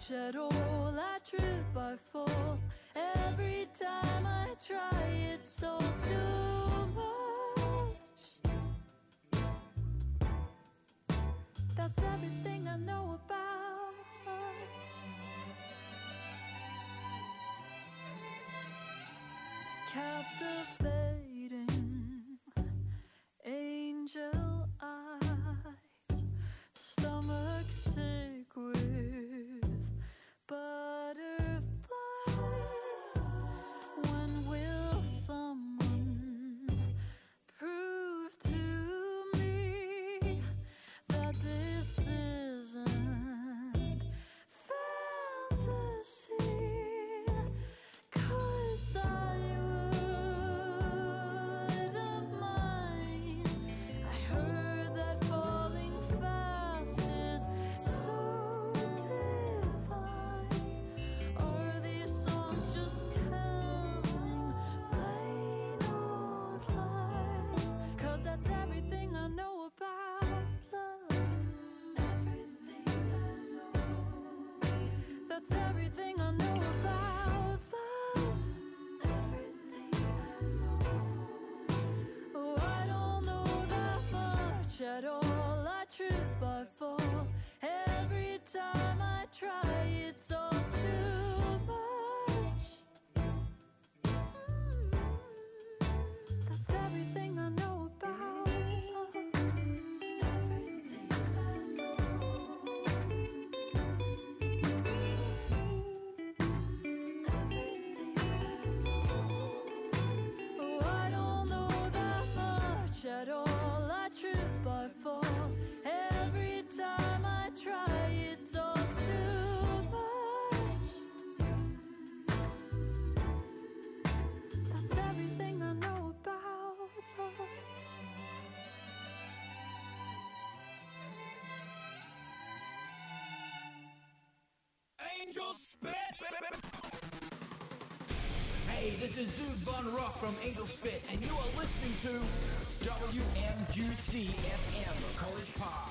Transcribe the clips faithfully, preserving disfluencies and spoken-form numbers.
much at all. I trip, I fall. Every time I try, it's all too much. That's everything I know about love. Captivating angel eyes, stomach sick with butterflies. When will someone prove to me that this isn't fantasy? 'Cause I wouldn't mind. I heard that falling fast is so divine. Are these songs just telling plain old lies? 'Cause that's everything I know about love. Everything I know. That's everything I know about love. Everything I know. Oh, I don't know that much at all. I trip, I fall. Every time I try, it's all too much. Mm. That's everything I know about love. Everything I know. Everything I know. Oh, I don't know that much at all. I trip, I fall. Every time I try, it's all too much. That's everything I know about love. Angel Spit! Hey, this is Zoot Von Rock from Angel Spit, and you are listening to W M Q C F M, College Park.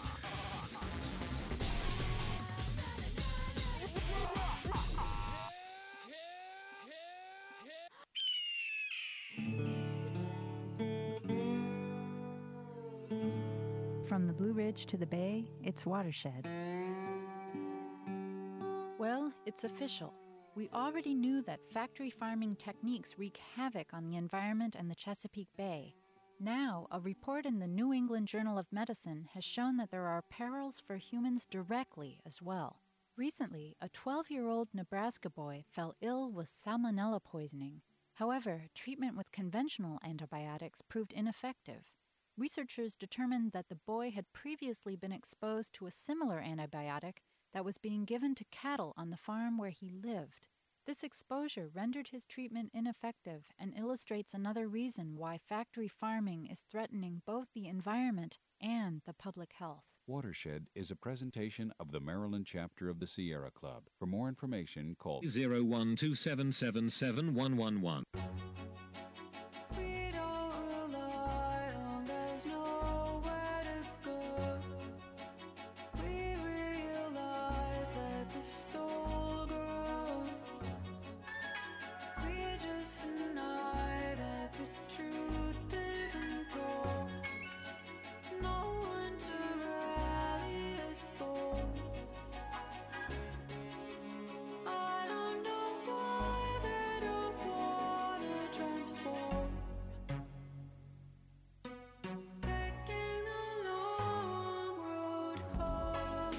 From the Blue Ridge to the Bay, it's Watershed. Well, it's official. We already knew that factory farming techniques wreak havoc on the environment and the Chesapeake Bay. Now, a report in the New England Journal of Medicine has shown that there are perils for humans directly as well. Recently, a twelve-year-old Nebraska boy fell ill with salmonella poisoning. However, treatment with conventional antibiotics proved ineffective. Researchers determined that the boy had previously been exposed to a similar antibiotic that was being given to cattle on the farm where he lived. This exposure rendered his treatment ineffective and illustrates another reason why factory farming is threatening both the environment and the public health. Watershed is a presentation of the Maryland chapter of the Sierra Club. For more information, call zero one two seven seven seven one one one. We don't rely on there's nowhere to go. We realize that the soul grows. We just deny that the truth isn't gold. No one to rally us both. I don't know why they don't wanna transform. Taking the long road home.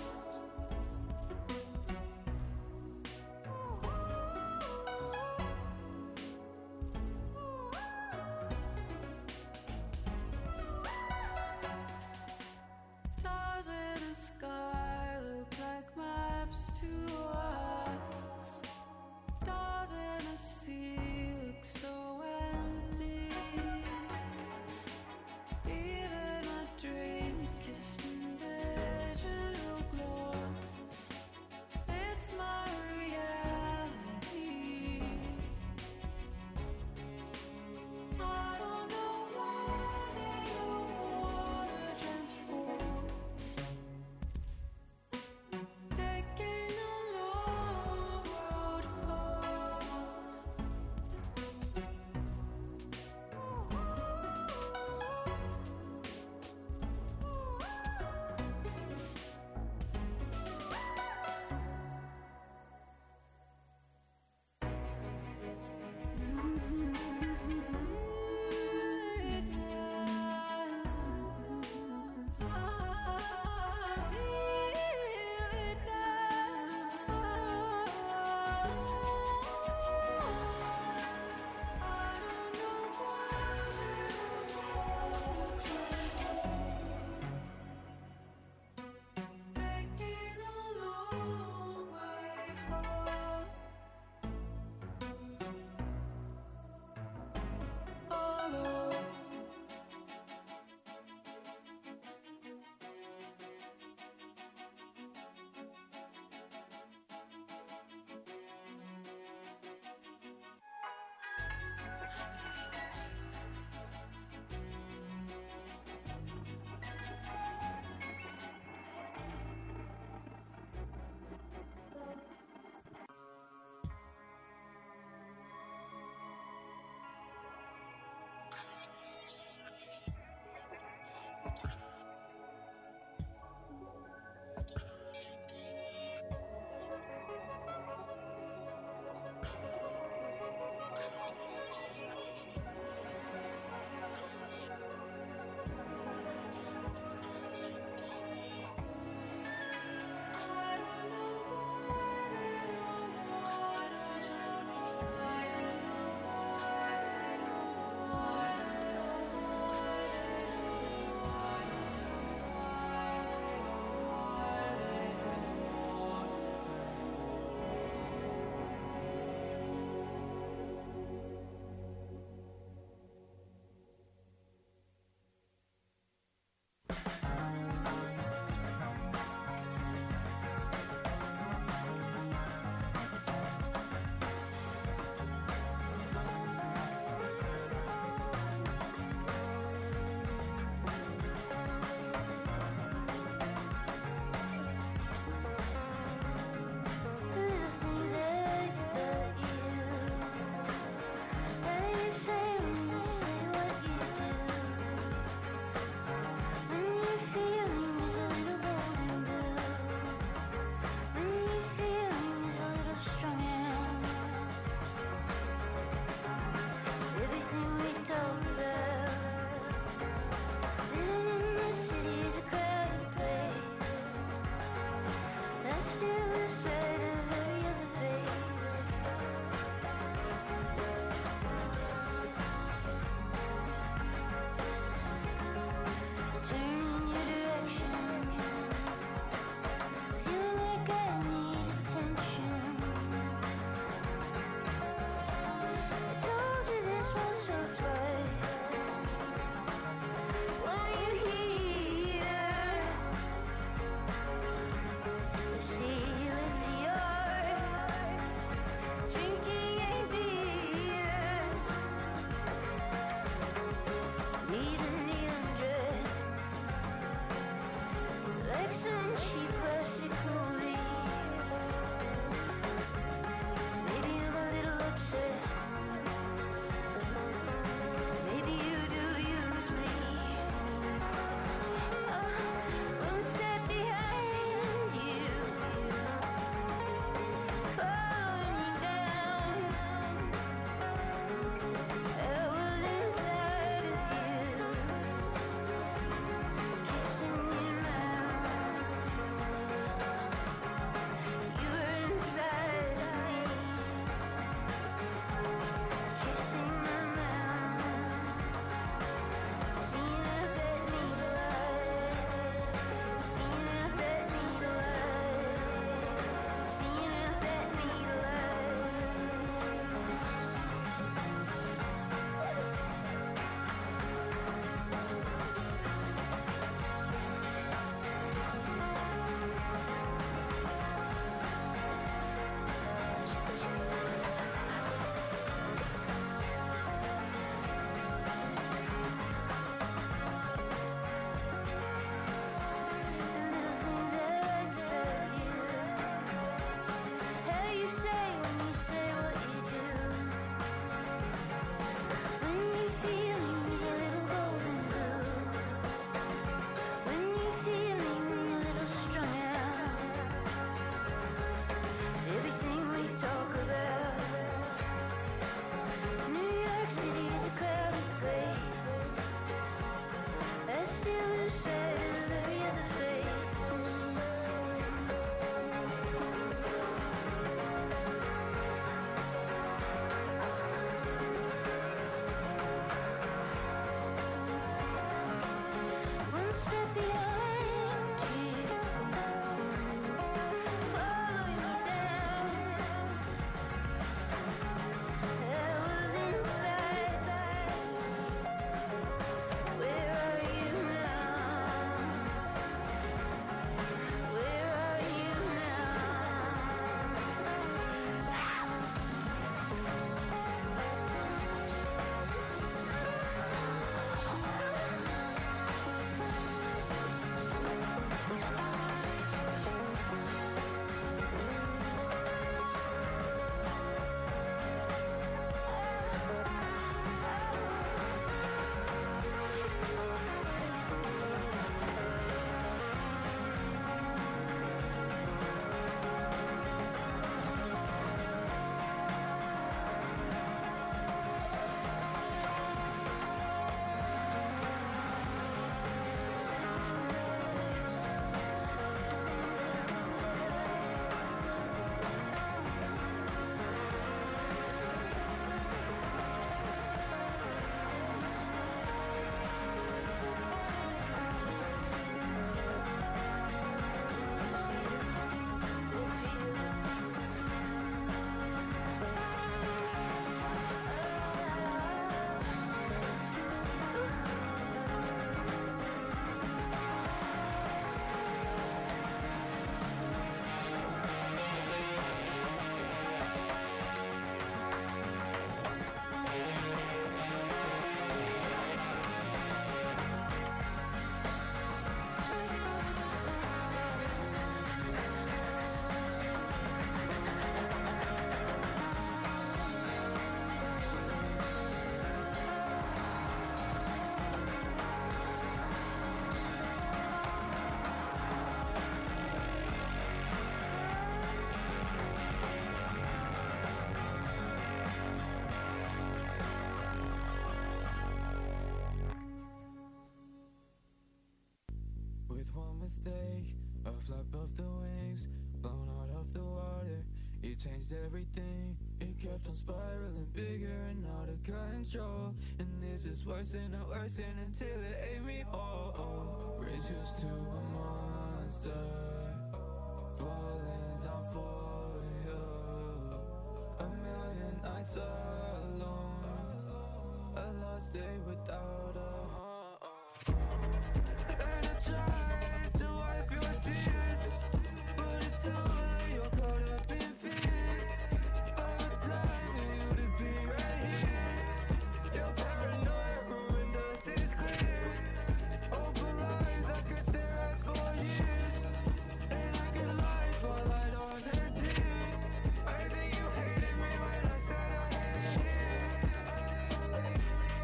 changed everything. It kept on spiraling bigger and out of control. And it's just worsening and worsening until it ate me whole. Raised used to a monster, falling down for you. A million nights alone, a lost day without her. And I tried to wipe your tears, but it's too late, you're caught up in fear. I would die for you to be right here. Your paranoia ruined us, it's clear. Open lies I could stare at for years, and I could lie while I don't hurt you. I think you hated me when I said I hated here.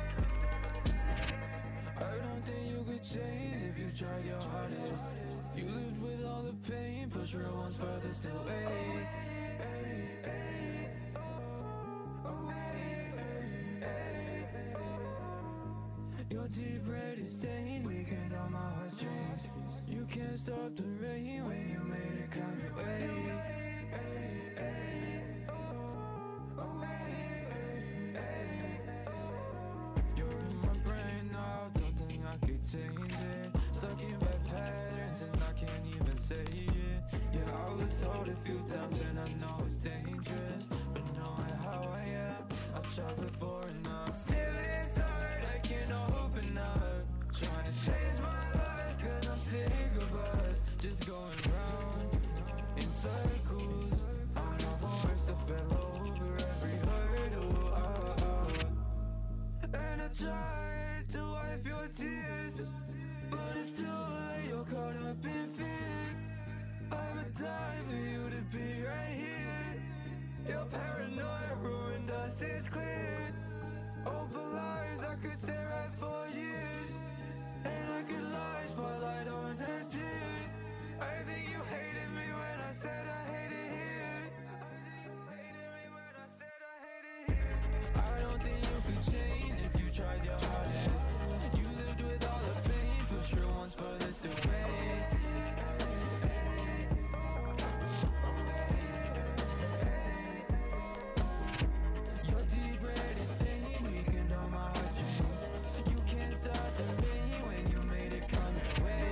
I don't think you could change if you tried your hardest. You lived with all the pain, push real ones furthest away. Your deep red is stained, weakened on my heartstrings. You can't stop the rain when you made it come your way. You're in my brain now, don't think I could change it. Stuck in bad patterns and I can't even say it. Yeah, I was told a few times and I know it's dangerous, but knowing how I am, I've tried before and I'm still inside, I can't open up. Trying to change my life cause I'm sick of us just going round in circles. I'm a horse that fell over every hurdle. Oh, oh. And I tried to wipe your tears, but it's too late, you're caught up in fear. I would die for you to be right here. Your paranoia ruined us, it's clear. Open lies I could stare at for years, and I could lie while I don't hurt you. I think you hated me when I said I hated here. I don't think you could change if you tried your hardest. You lived with all the pain, push your ones furthest away. Your deep red is stained, weakened on my heartstrings. You can't stop the rain when you made it come your way.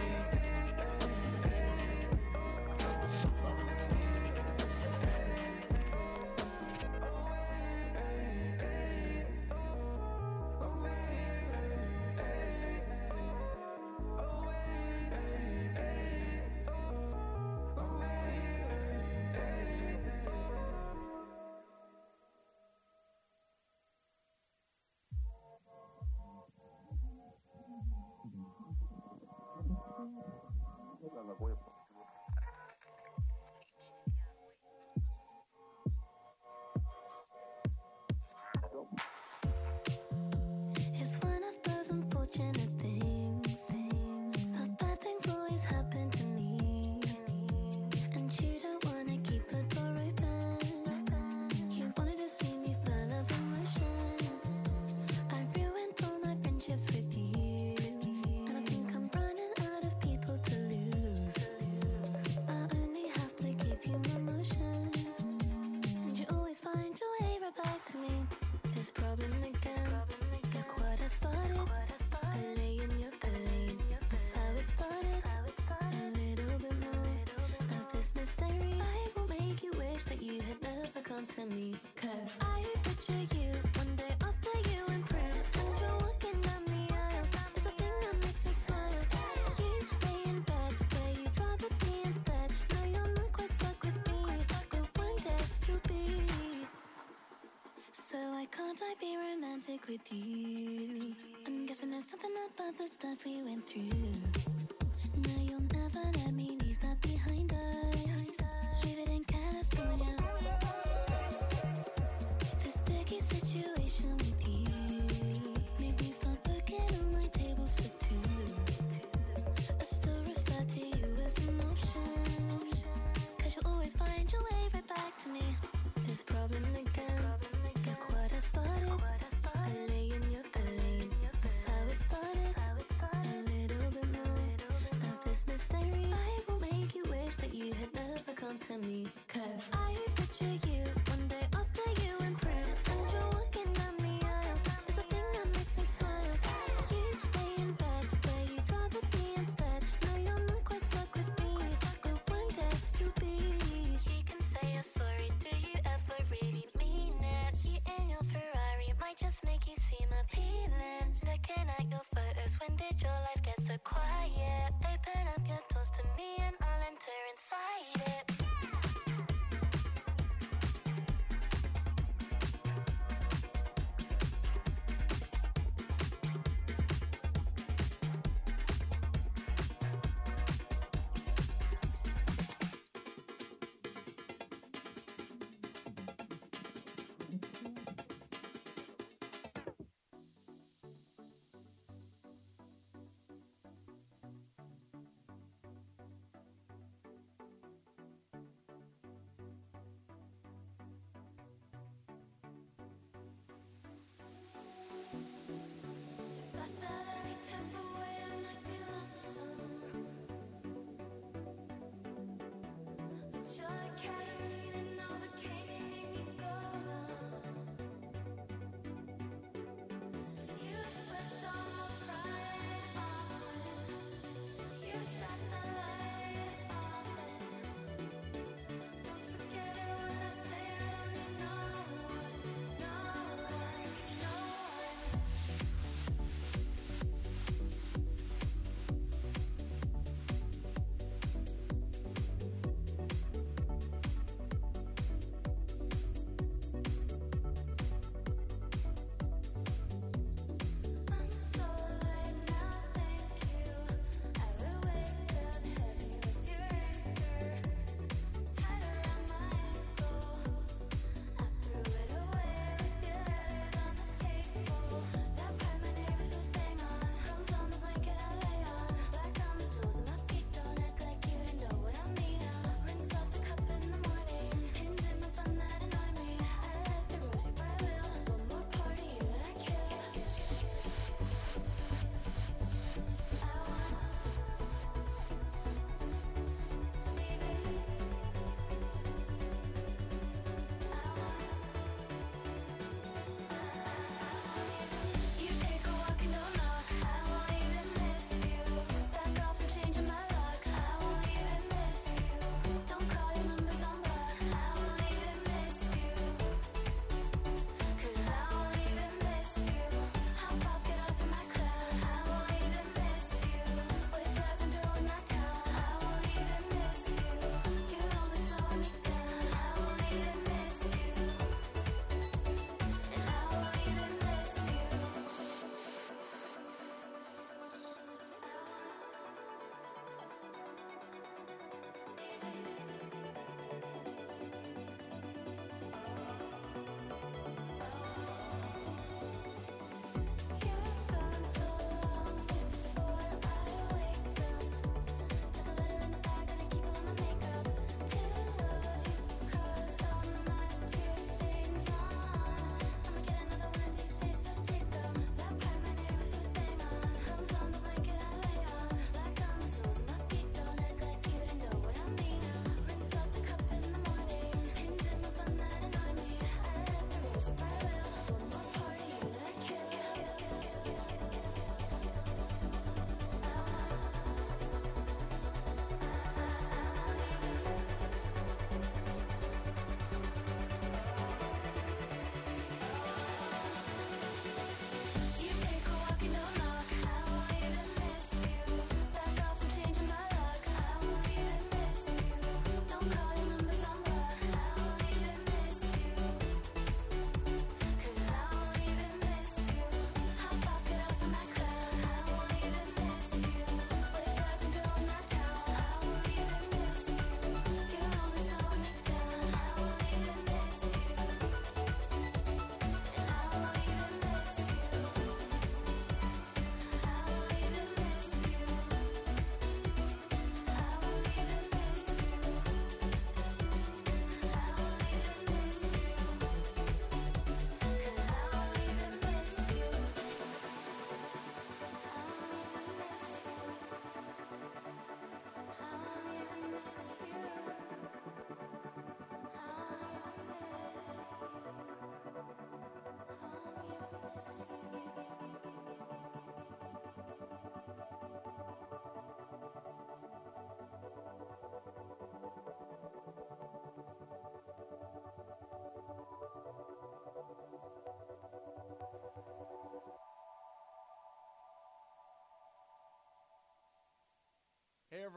It's one of those unfortunate things. The bad things always happen to me, and you don't wanna keep the door open. You wanted to see me full of emotion. I ruined all my friendships with you, and I think I'm running out of people to lose. I only have to give you my emotion, and you always find your way right back to me. This problem again, look what I started. I lay in your bed, that's how it started. A little bit more of this mystery. I will make you wish that you had never come to me. Cause I picture you one day after you impress, and you're walking down the aisle. It's the thing that makes me smile. You lay in bed where you'd rather be instead. No, you're not quite stuck with me, but one day you'll be. So why can't I be romantic with you? I'm guessing there's something about the stuff we went through. No, you'll never let me leave that behind us. Leave it in California. This sticky situation with you made me start booking all my tables for two. I still refer to you as an option, cause you'll always find your way right back to me. This problem again, look what I started. I lay in your bed, that's how it started. A little bit more of this mystery. I will make you wish that you had never come to me. Cause I picture you might just make you seem appealing. Looking at your photos, when did your life get so quiet? Open up your doors to me and I'll enter inside it. If I felt any type of way, I might be lonesome. But you're the ketamine and Novocaine, you make me go numb. You slipped on my pride off when you shut the light off it. Don't forget it when I say I don't need no one, no one, no one.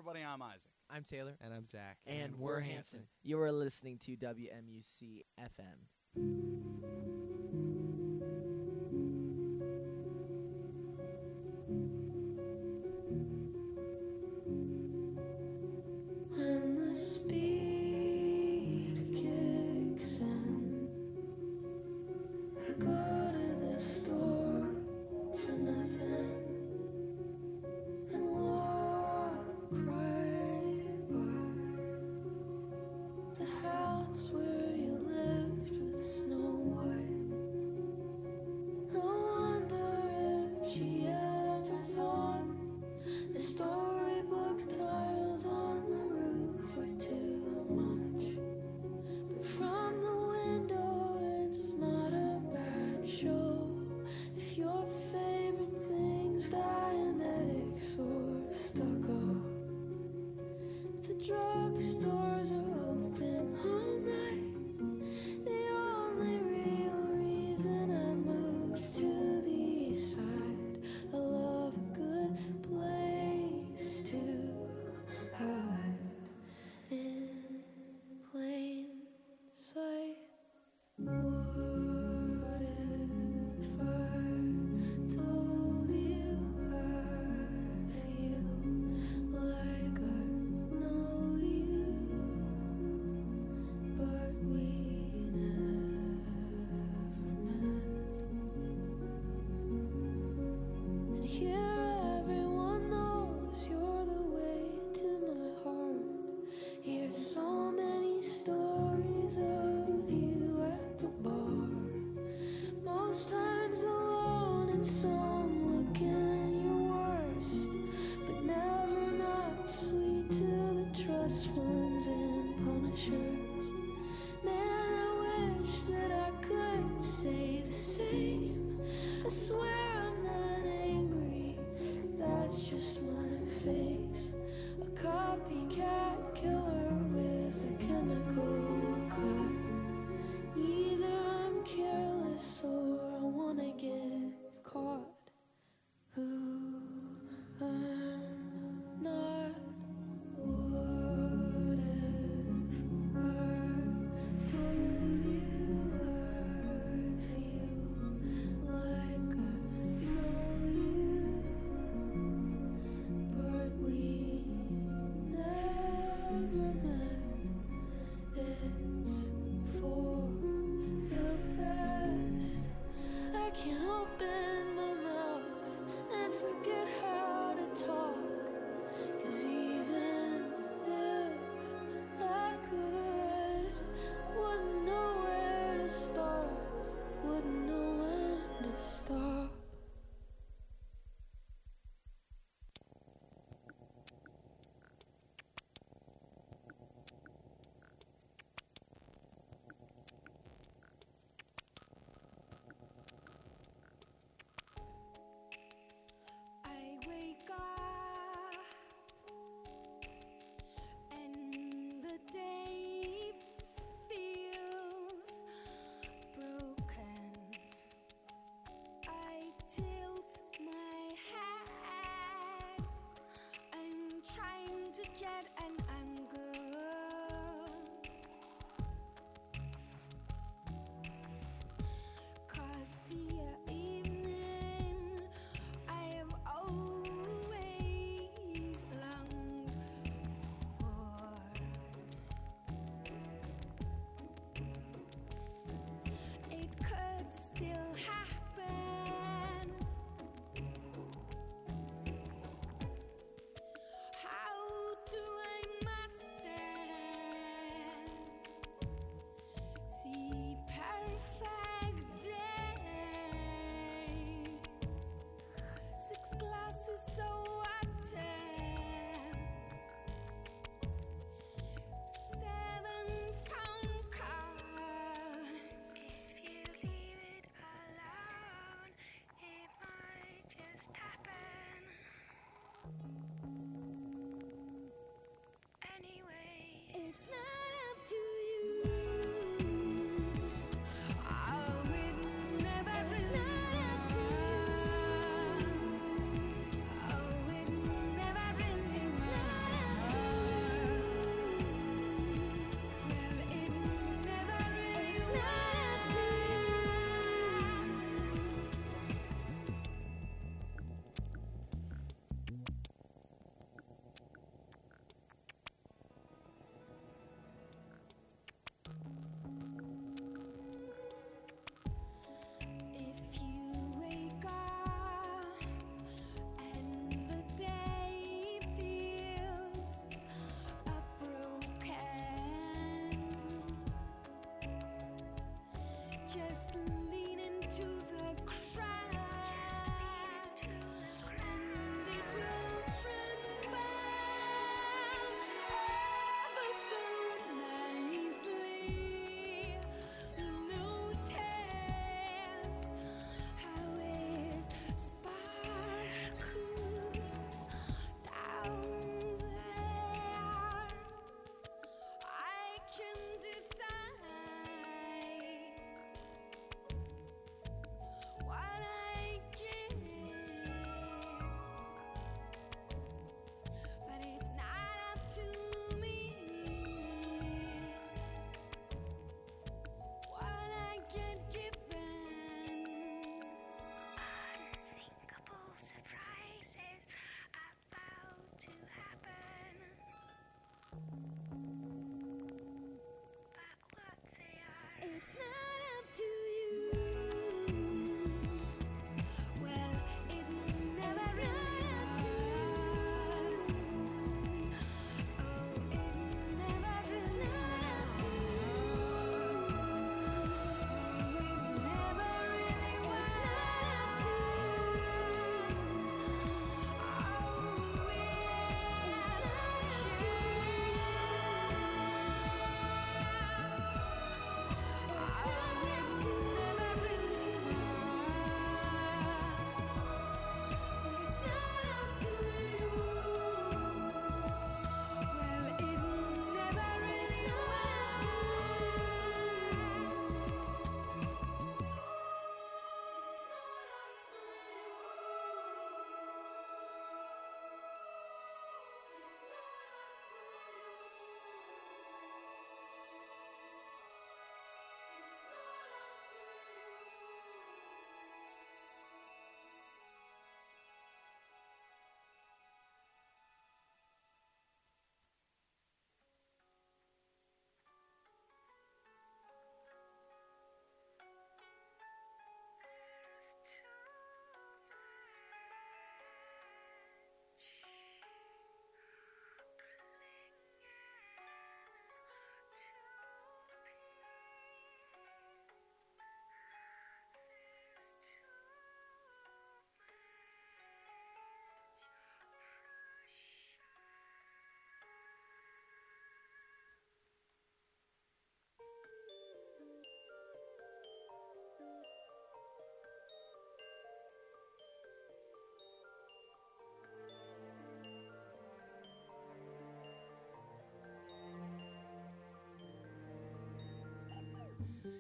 everybody. I'm Isaac. I'm Taylor. And I'm Zach. And, and we're Hanson. You are listening to W M U C F M. When the speed kicks in, I go to the store for nothing and walk right by the house where you lived with Snow White. I wonder if she ever thought the storybook tiles on the roof were too much. But from the window, it's not a bad show. If your favorite thing's Dianetics or stucco, the drugstores are open all night. The only real reason I moved to the east side, I love a good place to hide in plain sight. What if I told you I feel like I know you, but we never met? And here everyone knows you're the way to my heart. Hear so many stories of you at the bar. Most times alone and some looking your worst, but never not sweet to the trust funds and punishers. Man, I wish that I could say the same. I swear I'm not angry, that's just my face. A copycat killer with a chemical cut. Either I'm careless or I wanna get caught. Who I'm not. What if I told you I feel like I know you, but we never met? It's for the best. I can't open my mouth and forget how to talk. 'Cause even if I could, wouldn't know where to start, wouldn't know when to stop.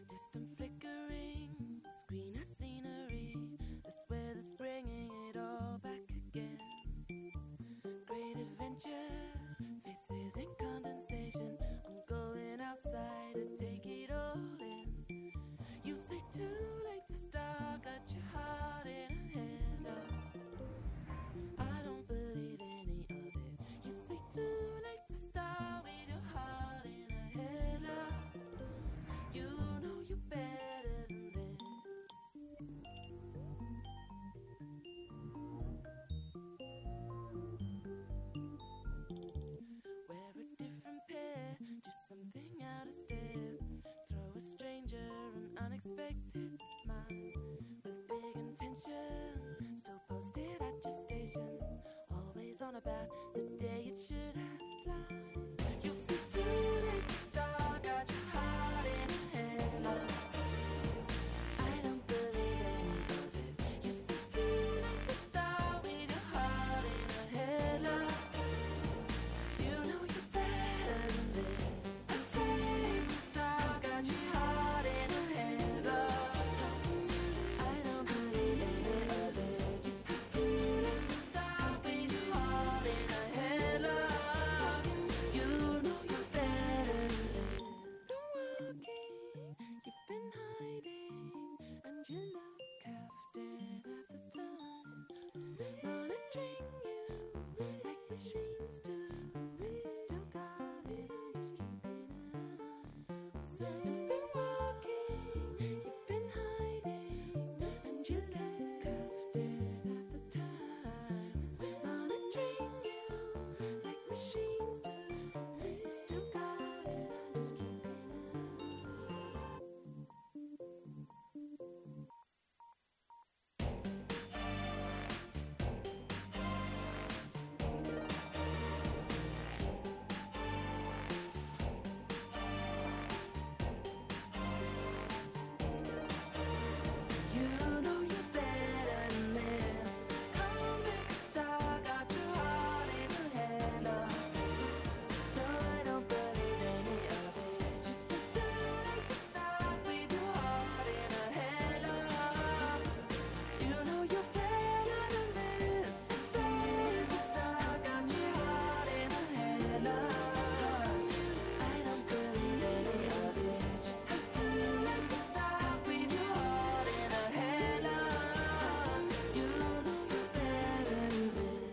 Distant flickering screen of scenery, a square that's bringing it all back again. Great adventures, faces in condensation. I'm going outside to take it all in. You say too late to start, got your heart in a headlock. I don't believe any of it. You say too late to start with your heart in a headlock. You know you're better than this. Wear a different pair, do something out of step. Throw a stranger an unexpected smile with big intention. Still posted at your station, always on about the day it should have fly. You see too late to start, got your heart in a headlock. I don't believe any of it. You see too late to start with your heart in a headlock. You know you're better than this. Afraid to start, got your heart in a headlock. I don't believe any of it. You see too late to start with your heart in a headlock. You know you're better than this. Been walking, you've been hiding, and you look half dead half the time. Monitoring you like machines do. You still got it, I'm just keeping an eye. So you've been walking, you've been hiding, and you look half dead half the time. Monitoring you like machines do. You still got it, I'm just keeping an eye. You know you're better than this. Come make a star, got your heart in a headlock. No, I don't believe any of it. Just sit too late to start with your heart in a headlock. You know you're better than this. Afraid to start, got your heart in a headlock. I don't believe any of it. Just sit too late to start with your heart in a headlock. You know you're better than this.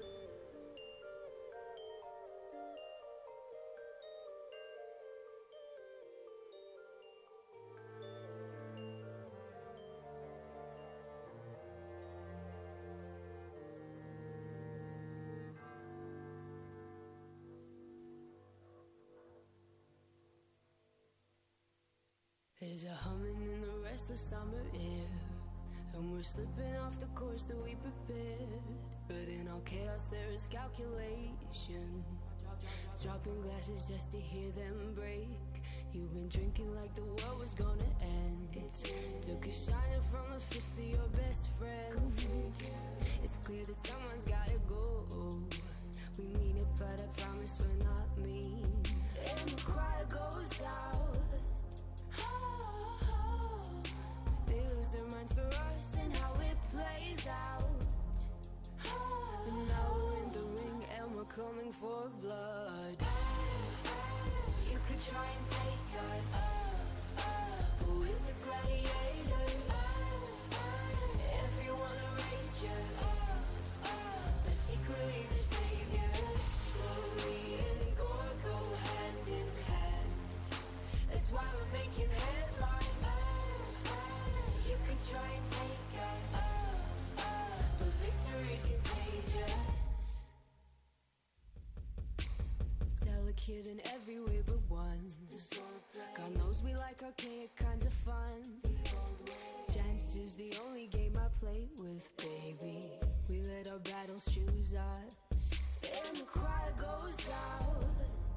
There's a humming in the restless summer air, and we're slipping off the course that we prepared. But in all chaos there is calculation, dropping glasses just to hear them break. You've been drinking like the world was gonna end. Took a shiner from the fist of your best friend. It's clear that someone's gotta go. We mean it, but I promise we're not mean. And the cry goes out. They lose their minds for us and how it plays out. And now we're in the ring and we're coming for blood. You could try and take us, but with the gladiators, everyone a ranger, but secretly the savior. Glory and gore go hand in hand. That's why we're making headlines. You could try and take us, but victory's contagious. Delicate in every way but one. God knows we like archaic kinds of fun. Chance is the only game I play with, baby. We let our battles choose us. And the cry goes out.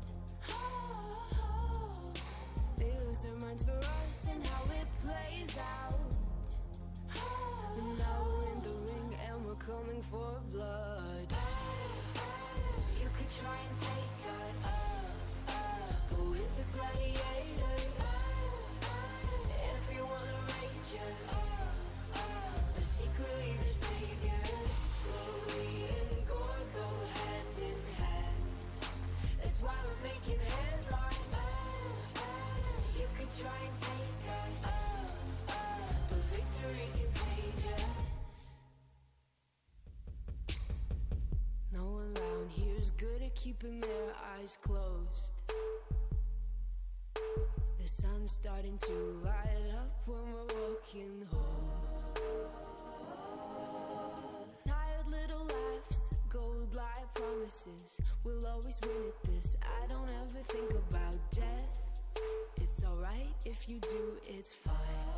They lose their minds for us and how it plays out. And now we're in the ring and we're coming for blood. You could try and take us, but with the gladiators, raging, but secretly they're saviors. Glory and gore go hand in hand. That's why we're making headlines. You could try and take us, but victory's contagious. No one around here's good at keeping their eyes closed. The sun's starting to light up when we're walking home. Tired little laughs, gold light promises. We'll always win at this. I don't ever think about death. It's alright if you do, it's fine.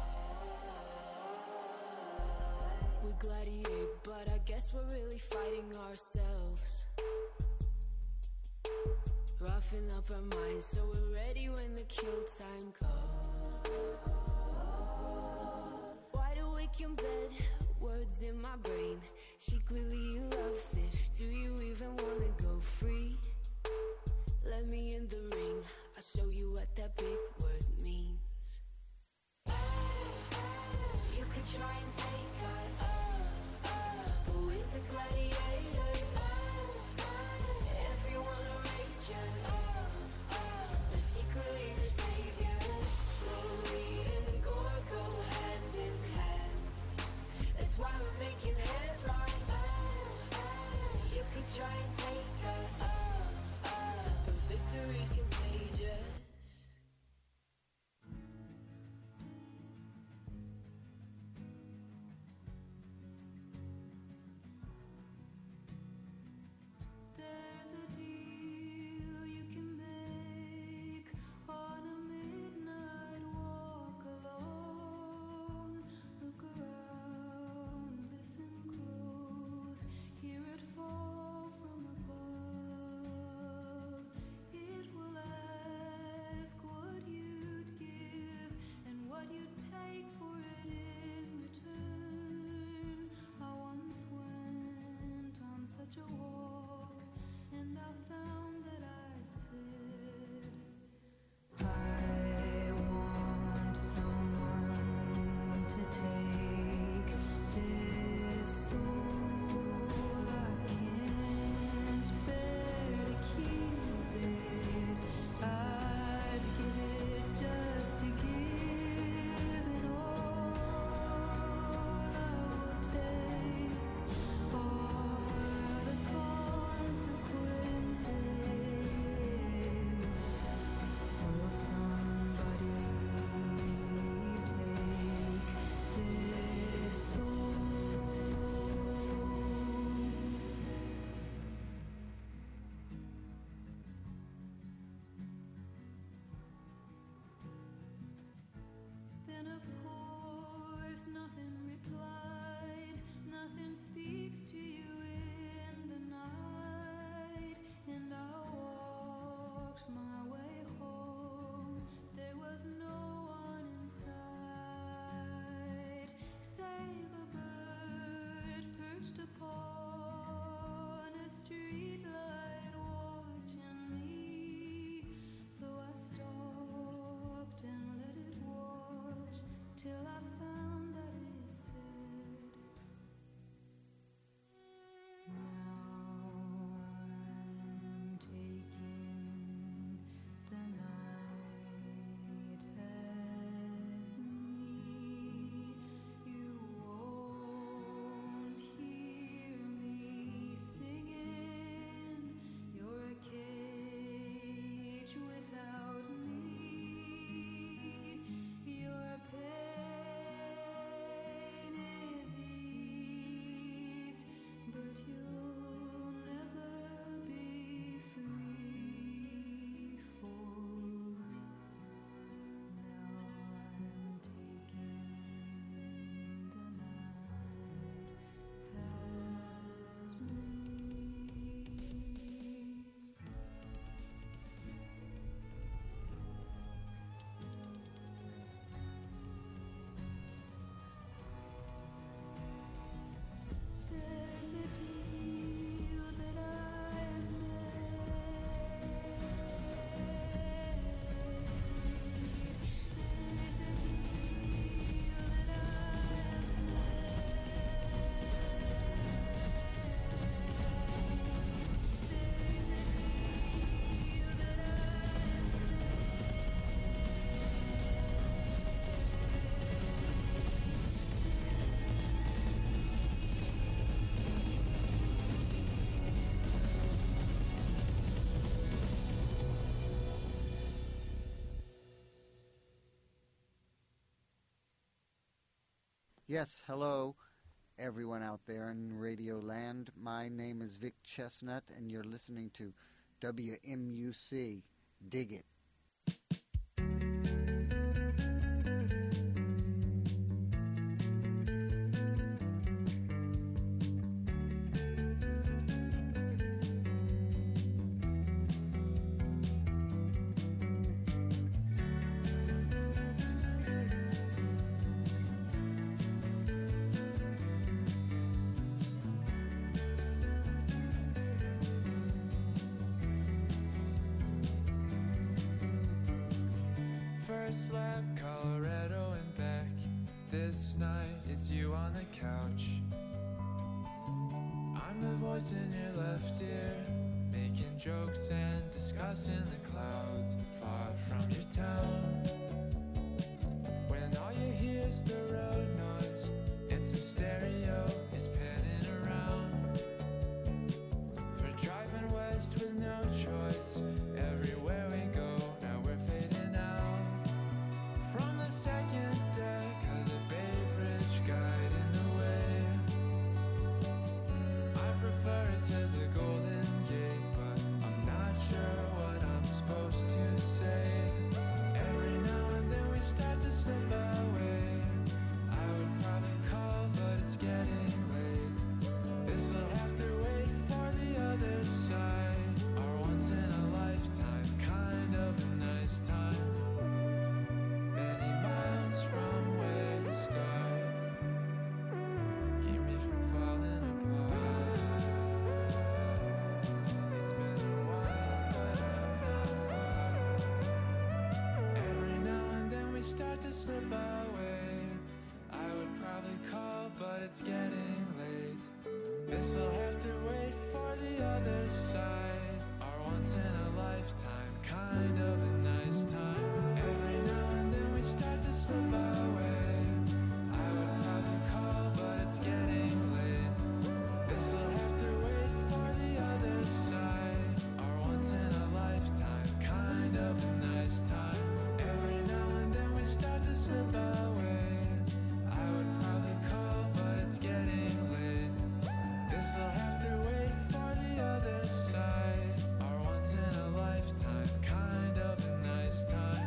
We gladiate, but I guess we're really fighting ourselves. Roughing up our minds so we're ready when the kill time comes. Wide awake in bed, words in my brain. Secretly you love this. Do you even wanna go free? Let me in the ring, I'll show you what that big word means. You could try and take us, but with the gladiators, everyone a rager, but secretly they're saviors. Glory and gore go hand in hand. That's why we're making headlines. You could try and take us, but victory's contagious. There's a deal you can make on a midnight walk alone. Look around, listen close, hear it fall from above. It will ask what you'd give and what you'd take for it in return. I once went on such a walk, and I found that I'd said, I want someone to take this soul. I can't bear to keep it. I'd give it just to give it all. I will take all the consequences. Will somebody take this soul? Then of course nothing replied, nothing speaks to you in the night, and I walked my way home. There was no one inside, save a bird perched upon a street light watching me. So I stopped and let it watch till I found that it said, now I'm taking the night as me. You won't hear me singing. You're a cage without me. You're a page Yes, hello, everyone out there in Radio Land. My name is Vic Chestnut, and you're listening to W M U C. Dig it. First lap, Colorado and back. This night, it's you on the couch. I'm the voice in your left ear, making jokes and discussing the clouds far from your town. When all you hear is the road noise, it's the stereo, it's panning around. For driving west with no choice, everywhere we go, now we're fading out. From the second deck of the Bay Bridge guiding the way, I prefer it to the Golden Gate, but I'm not sure what I'm supposed to say. Every now and then we start to slip away. I would probably call, but it's getting late. This'll have to wait for the other side. Our once in a lifetime kind of a nice time. Many miles from where to start. Keep me from falling apart. It's been a while, but I'm not far. Every now and then we start to slip away. I would probably call, but it's getting late. This'll have to wait for the other side. Our once in a lifetime kind of a nice time. Every now and then we start to slip away. I would probably call, but it's getting late. This'll have to wait for the other side. Our once in a lifetime kind of a nice time. Every now and then we start to slip away. I would probably call, but it's getting late. This'll have to wait for the other side. Our once in a lifetime kind of a nice time.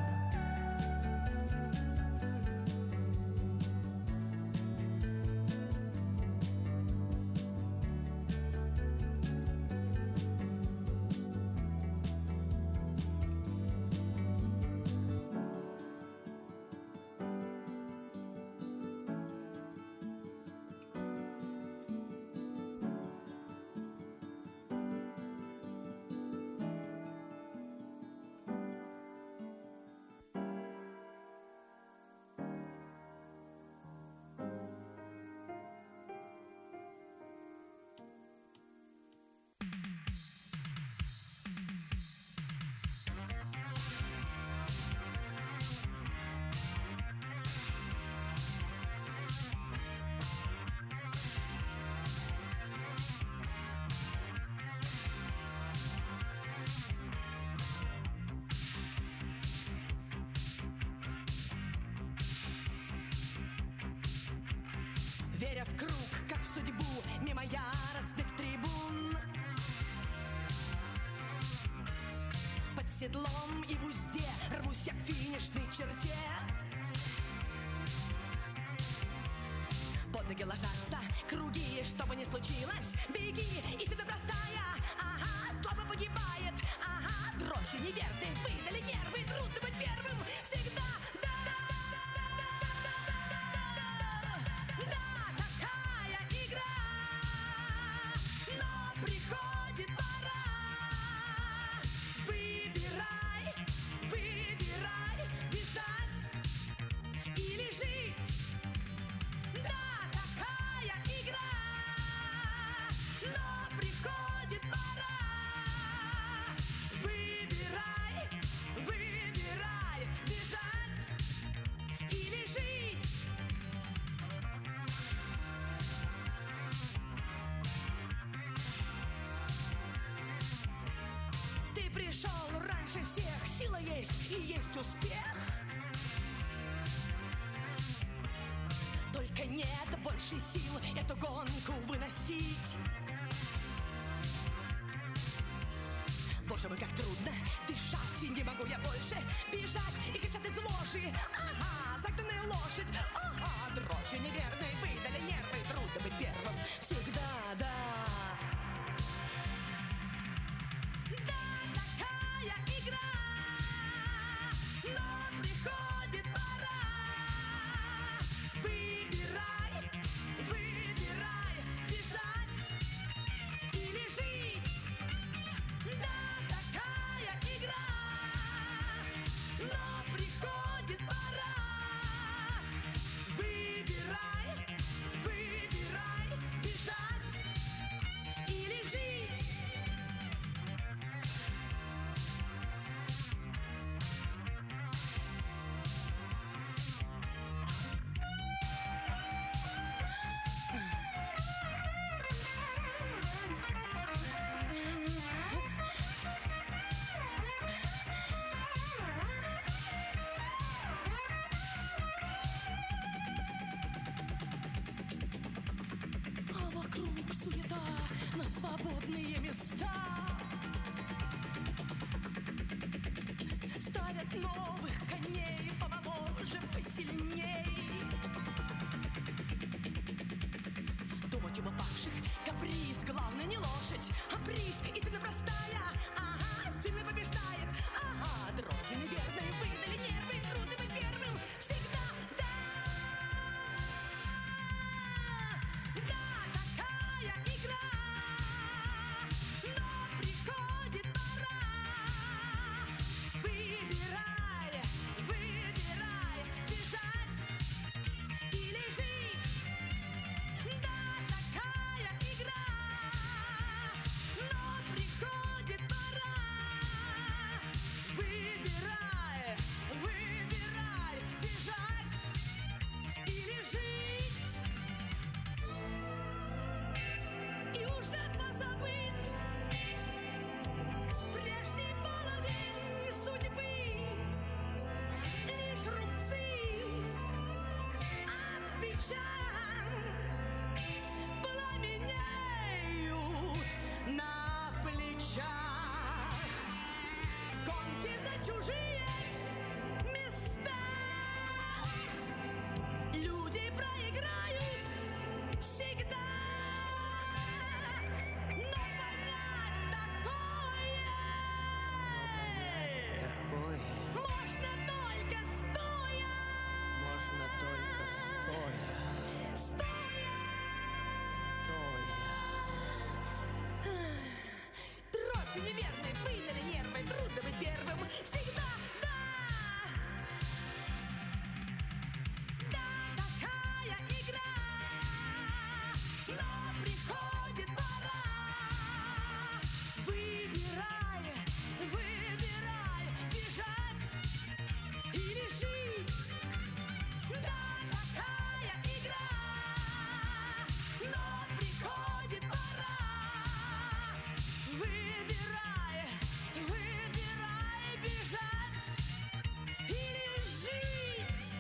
Веря в круг, как в судьбу, мимо яростных трибун. Под седлом и в узде рвусь я к финишной черте. Под ноги ложатся круги, что бы ни случилось, беги, и всегда простая. Ага, слабо погибает, ага, дрожь и неверны, выдали нервы, трудно быть первым всегда. Пришел раньше всех, сила есть и есть успех. Только нет больше сил эту гонку выносить. Боже мой, как трудно дышать, и не могу я больше бежать и кричать из ложи. Ага, загнанная лошадь, ага, дрожи неверные, выдали нервы, трудно быть первым всегда, да. Да, такая игра, но приходит пора. Выбирай, выбирай, бежать или жить. Да, такая игра, но приходит пора. Выбирай, выбирай, бежать или жить. А вокруг суета на свободные места. Ставят новых коней помоложе, посильней. Думать об упавших каприз, главное не лошадь, а приз. Истина простая, ага, сильный побеждает. Ага, дрожи неверные, выдали нервы, трудно быть первым всегда, да. Да, такая игра, но приходит пора. Выбирай, выбирай, бежать или жить. Да, такая игра, но приходит пора. Выбирай, выбирай, бежать или жить. И уже позабыт прежний половень судьбы. Лишь рубцы от печаль пламенеют на плечах. В гонке за чужие места люди проиграют всегда. Но понять такое Такой можно только стоя. можно только стоя. Стоя. Стоя. Дрожи неверные, выдали нервы, трудно быть первым всегда, да. Да, такая игра, но приходит пора. Выбирай, выбирай, бежать или жить. Да, такая игра, но приходит пора. Выбирай, выбирай, бежать или жить.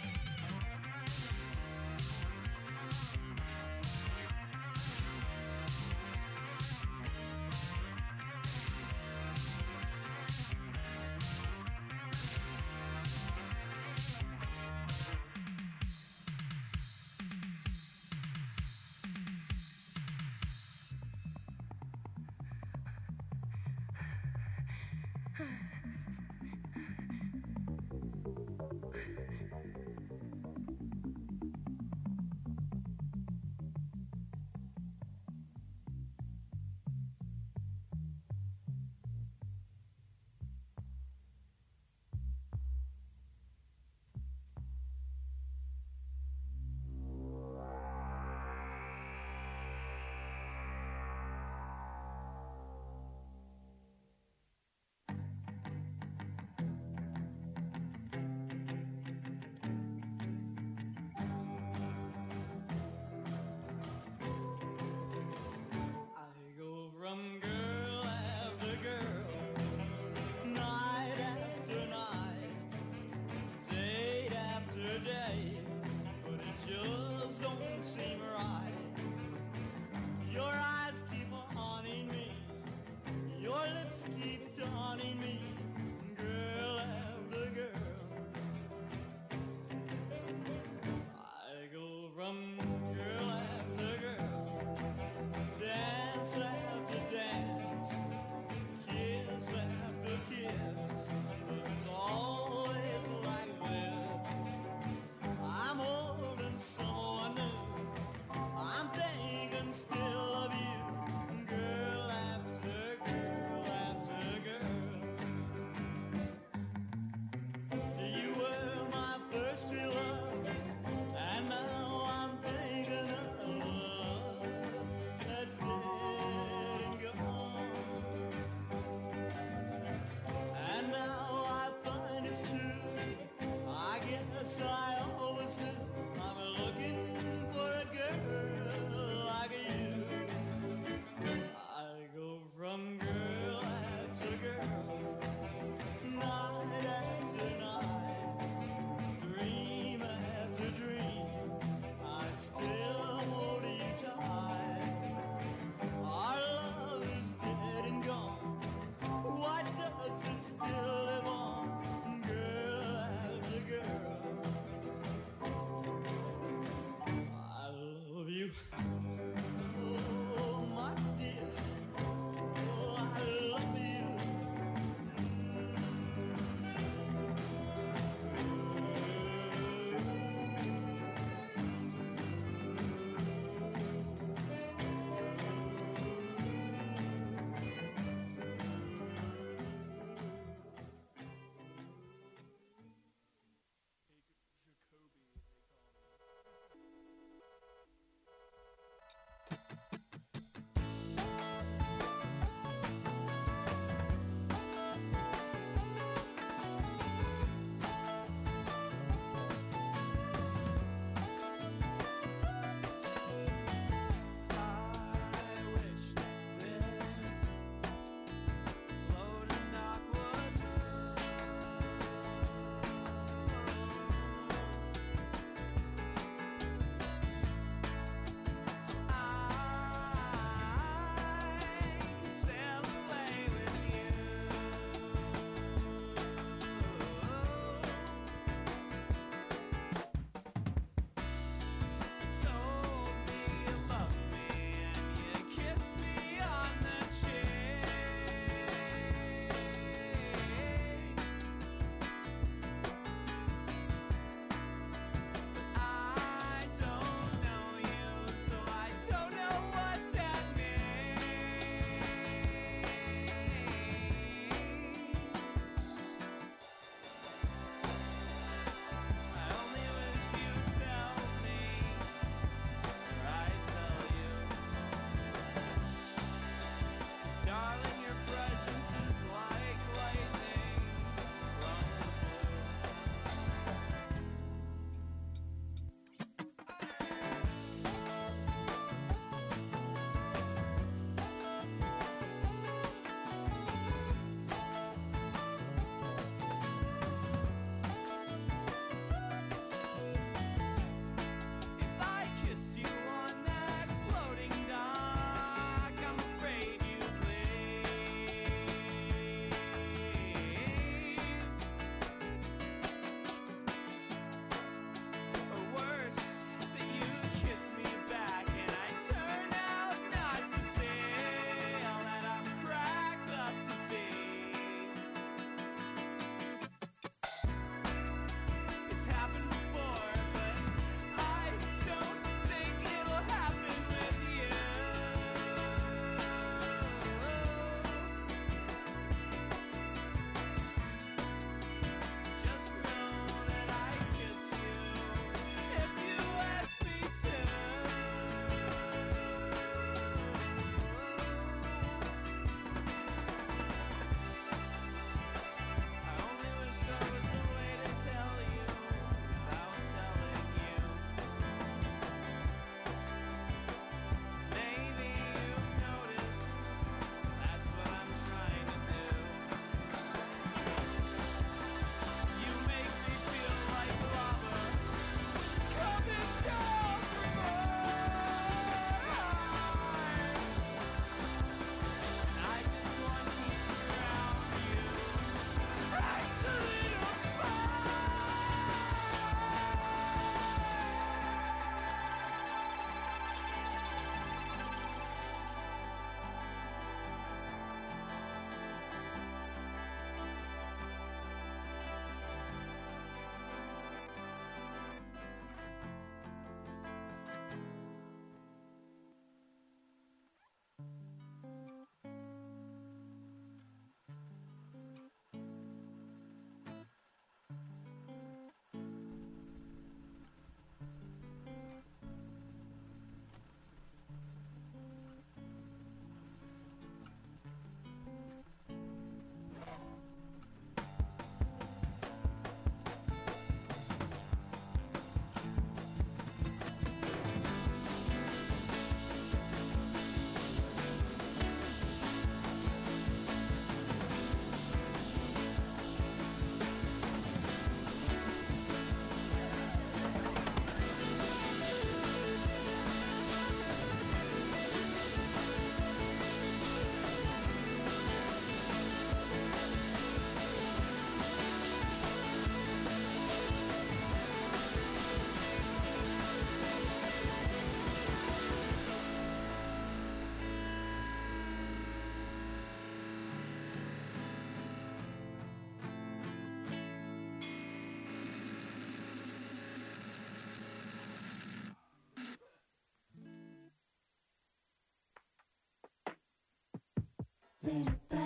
little bird.